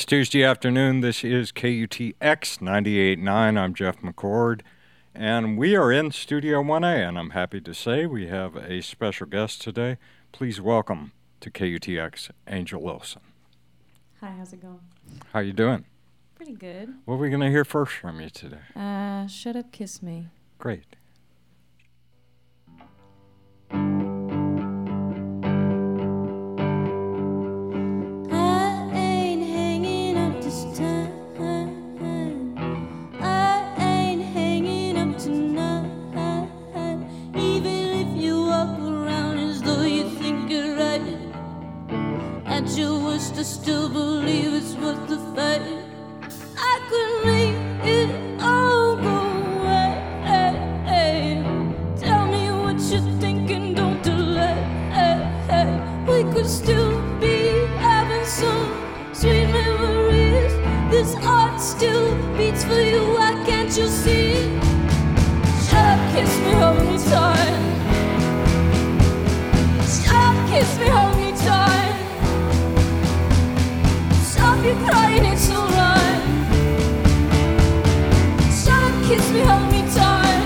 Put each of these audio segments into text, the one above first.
It's Tuesday afternoon. This is KUTX 98.9. I'm Jeff McCord, and we are in Studio 1A, and I'm happy to say we have a special guest today. Please welcome to KUTX, Angel Wilson. Hi, how's it going? How you doing? Pretty good. What are we going to hear first from you today? Shut Up, Kiss Me. Great. To still believe it's worth the fight. I could make it all go away. Tell me what you're thinking, don't delay. We could still be having some sweet memories. This heart still beats for you, why can't you see? Shut up, kiss me, hold me tight. Shut up, kiss me, hold me tight. Stop you crying, it's alright. Shut up, kiss me, hold me tight.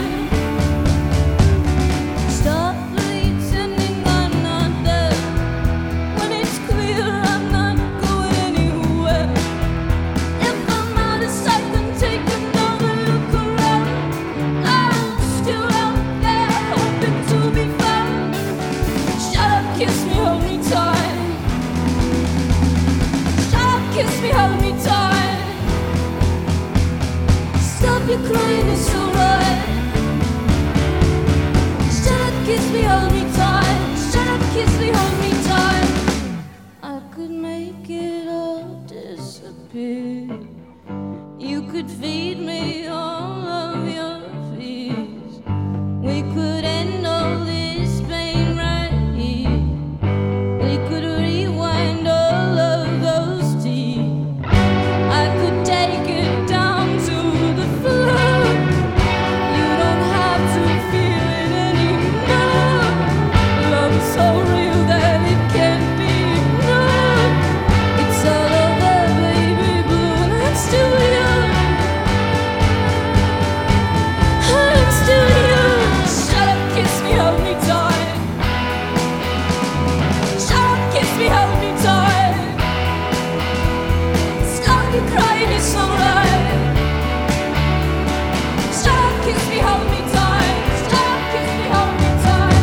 Stop pretending I'm not there when it's clear I'm not going anywhere. If I'm out of sight, then take another look around. I'm still out there hoping to be found. Shut up, kiss me, hold me tight. Kiss me, hold me tight. Stop your crying, it's alright. Shut up, kiss me, hold me tight. Shut up, kiss me, hold me tight. I could make it all disappear. You could feed me all of your fears. We could end all this pain right here. We could rewind all of those. I could take it down to the floor. You don't have to feel it anymore. Love is so real that it can't be ignored. It's all over, baby blue, and I'm still young. I'm still young. Shut up, kiss me, hold me tight. Shut up, kiss me, hold me tight. You're crying, it's alright. Shut up, kiss me, hold me tight. Shut up, kiss me, hold me tight.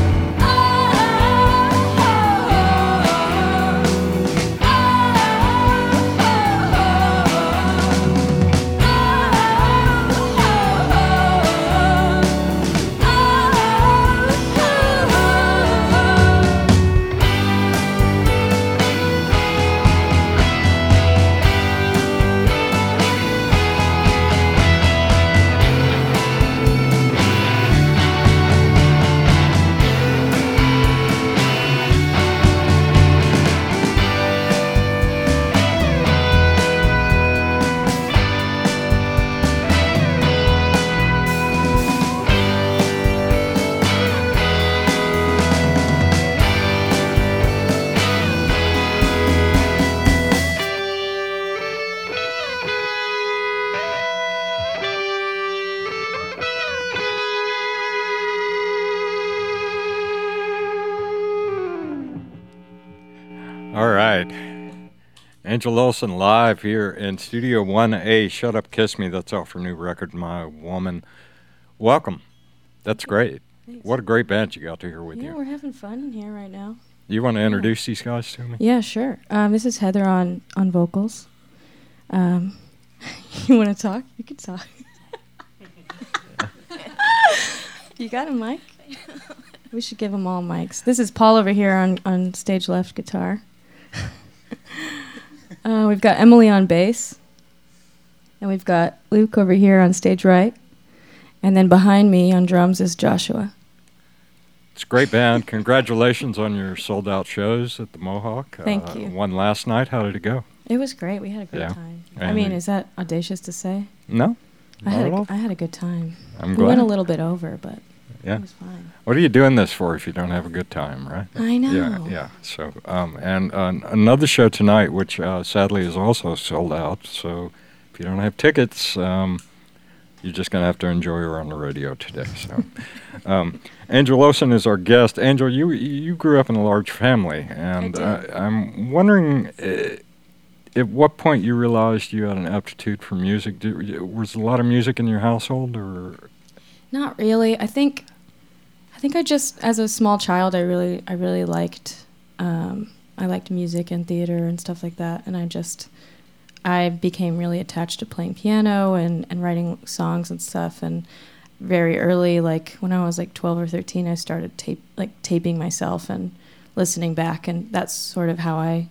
All right. Angel Wilson live here in Studio 1A. Shut Up, Kiss Me. That's off her new record, My Woman. Welcome. That's great. Thanks. What a great band you got to hear with you. Yeah, we're having fun in here right now. You want to introduce these guys to me? Yeah, sure. This is Heather on vocals. You want to talk? You can talk. You got a mic? We should give them all mics. This is Paul over here on stage left guitar. We've got Emily on bass. And we've got Luke over here on stage right. And then behind me on drums is Joshua. It's a great band. Congratulations on your sold-out shows at the Mohawk. Thank you. One last night. How did it go? It was great. We had a great time. I And mean, is that audacious to say? No. I had a good time. I'm We glad. went a little bit over, but Yeah. It was fine. What are you doing this for if you don't have a good time, right? I know. Yeah. So, and another show tonight, which sadly is also sold out. So, if you don't have tickets, you're just going to have to enjoy her on the radio today. So, Angel Olsen is our guest. Angel, you grew up in a large family, and I'm wondering at what point you realized you had an aptitude for music. Was a lot of music in your household, or? Not really. I think I just, as a small child, I really liked I liked music and theater and stuff like that, and I became really attached to playing piano and writing songs and stuff. And very early, like when I was like 12 or 13, I started taping myself and listening back, and that's sort of how I,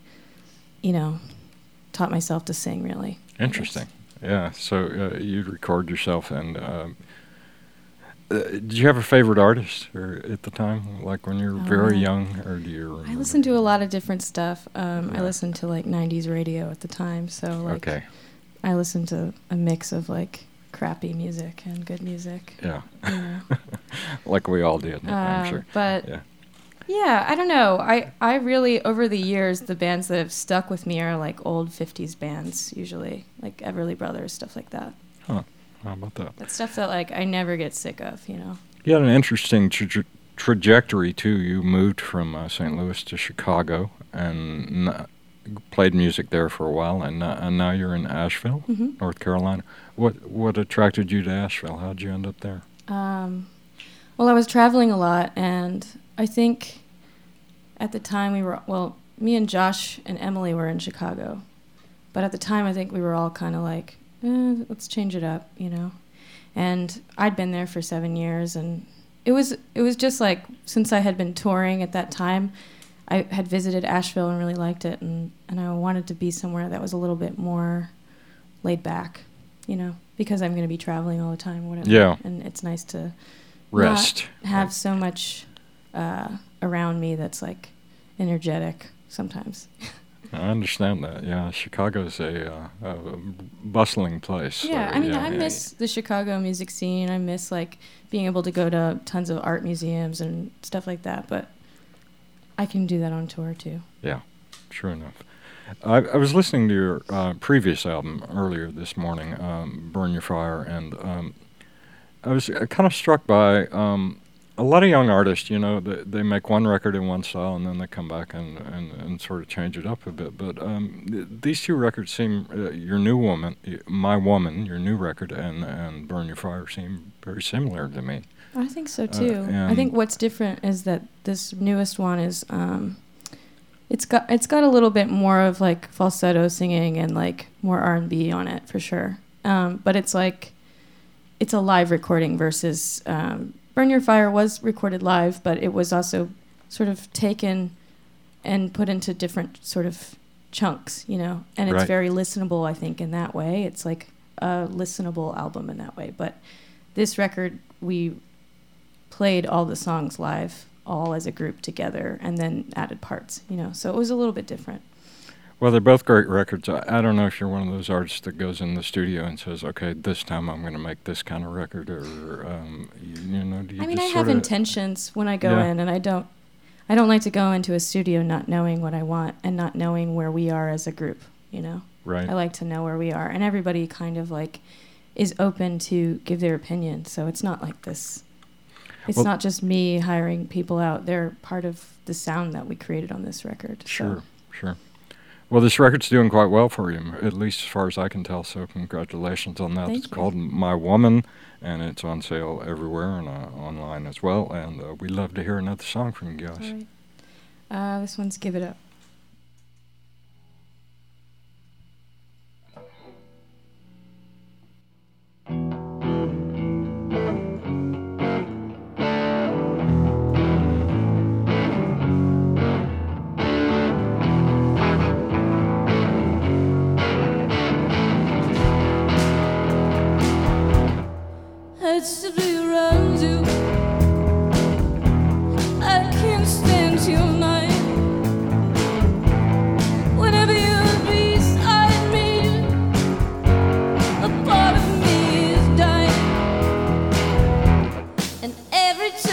taught myself to sing. Really interesting. Yeah. So you'd record yourself and. Did you have a favorite artist at the time, like when you were very young, or do you remember? I listened to a lot of different stuff. I listened to like 90s radio at the time, so I listened to a mix of like crappy music and good music. Yeah. Like we all did, I'm sure. But yeah, I don't know. I really, over the years, the bands that have stuck with me are like old 50s bands, usually, like Everly Brothers, stuff like that. Huh. How about that? That's stuff that like I never get sick of, You had an interesting trajectory too. You moved from St. Louis to Chicago and played music there for a while, and now you're in Asheville, North Carolina. What attracted you to Asheville? How'd you end up there? Well, I was traveling a lot, and I think at the time me and Josh and Emily were in Chicago, but at the time I think we were all kind of like, let's change it up, And I'd been there for 7 years, and it was just like, since I had been touring at that time, I had visited Asheville and really liked it, and I wanted to be somewhere that was a little bit more laid back, because I'm going to be traveling all the time, whatever. Yeah. And it's nice to rest, not have so much around me that's like energetic sometimes. I understand that. Yeah, Chicago's a bustling place. Yeah, so, I miss the Chicago music scene. I miss like being able to go to tons of art museums and stuff like that. But I can do that on tour too. Yeah, sure enough. I was listening to your previous album earlier this morning, "Burn Your Fire," and I was kind of struck by. A lot of young artists, they make one record in one style and then they come back and sort of change it up a bit. But these two records seem, your new woman, My Woman, your new record, and Burn Your Fire seem very similar to me. I think so too. I think what's different is that this newest one is, it's got a little bit more of like falsetto singing and like more R&B on it for sure. But it's like, it's a live recording versus. Burn Your Fire was recorded live, but it was also sort of taken and put into different sort of chunks, and it's very listenable, I think, in that way. It's like a listenable album in that way. But this record, we played all the songs live, all as a group together, and then added parts, so it was a little bit different. Well, they're both great records. I don't know if you're one of those artists that goes in the studio and says, okay, this time I'm going to make this kind of record, or, do you I have intentions when I go in, and I don't like to go into a studio not knowing what I want and not knowing where we are as a group, Right. I like to know where we are, and everybody kind of like is open to give their opinion, so it's not like this. It's not just me hiring people out. They're part of the sound that we created on this record. Sure. Well, this record's doing quite well for you, at least as far as I can tell, so congratulations on that. It's called My Woman, and it's on sale everywhere and online as well, and we'd love to hear another song from you guys. All right. This one's Give It Up. To be around you, I can't stand your night. Whenever you're beside me, a part of me is dying, and every time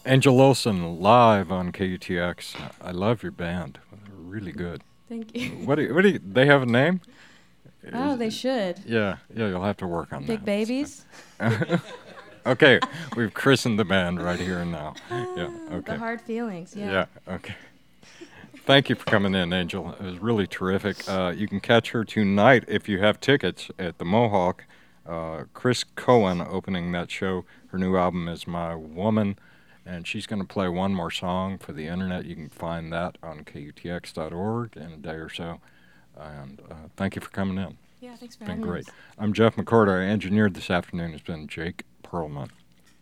Angel Olsen live on KUTX. I love your band. They're really good. Thank you. What do you, they have a name? Oh, they should. Yeah, you'll have to work on Big that. Babies? Okay, we've christened the band right here and now. Yeah, okay. The Hard Feelings, yeah. Yeah, okay. Thank you for coming in, Angel. It was really terrific. You can catch her tonight if you have tickets at the Mohawk. Chris Cohen opening that show. Her new album is My Woman, and she's going to play one more song for the internet. You can find that on KUTX.org in a day or so. And thank you for coming in. Yeah, thanks for having having me. It's us. been great. I'm Jeff McCord. Our engineer this afternoon has been Jake Perlman.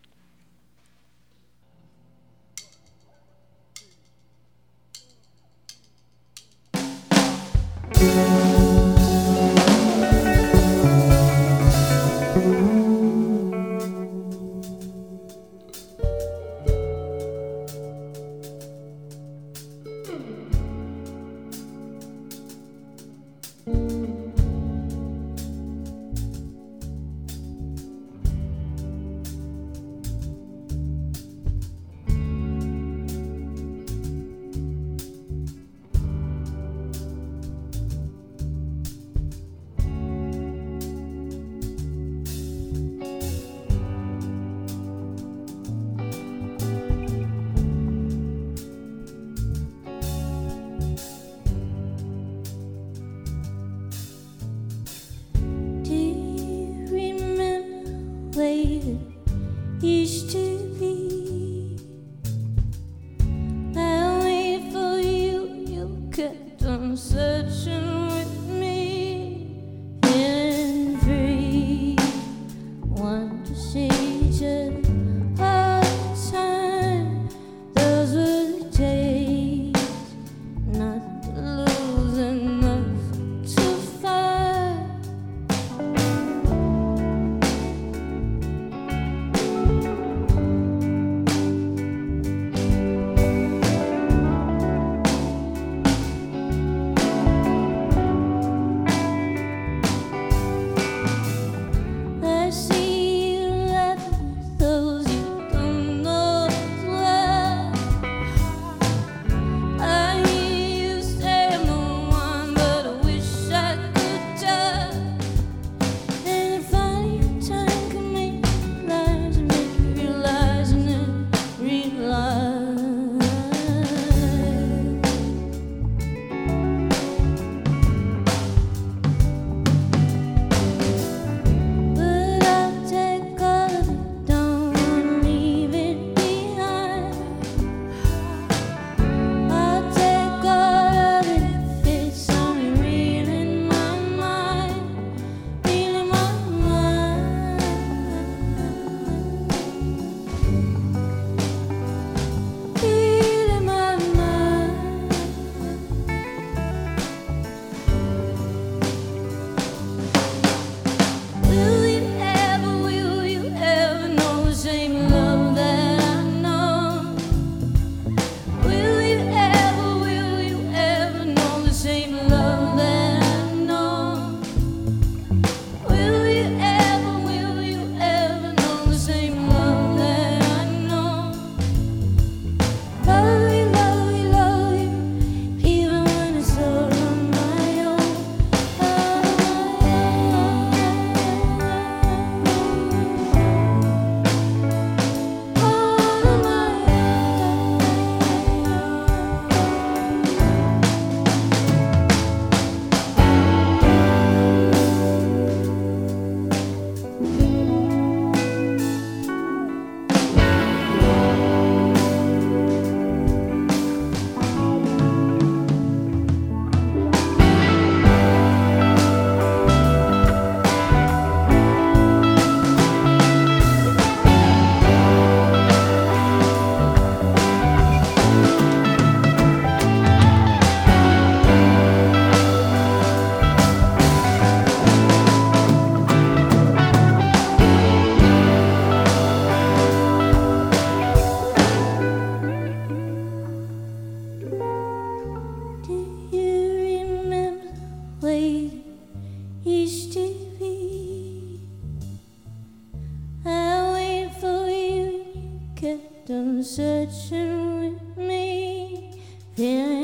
Do you remember where it used to be? I waited for you, you kept on searching with me. Feeling free, want to see just all the time. Those were the days, not to lose and not to find. in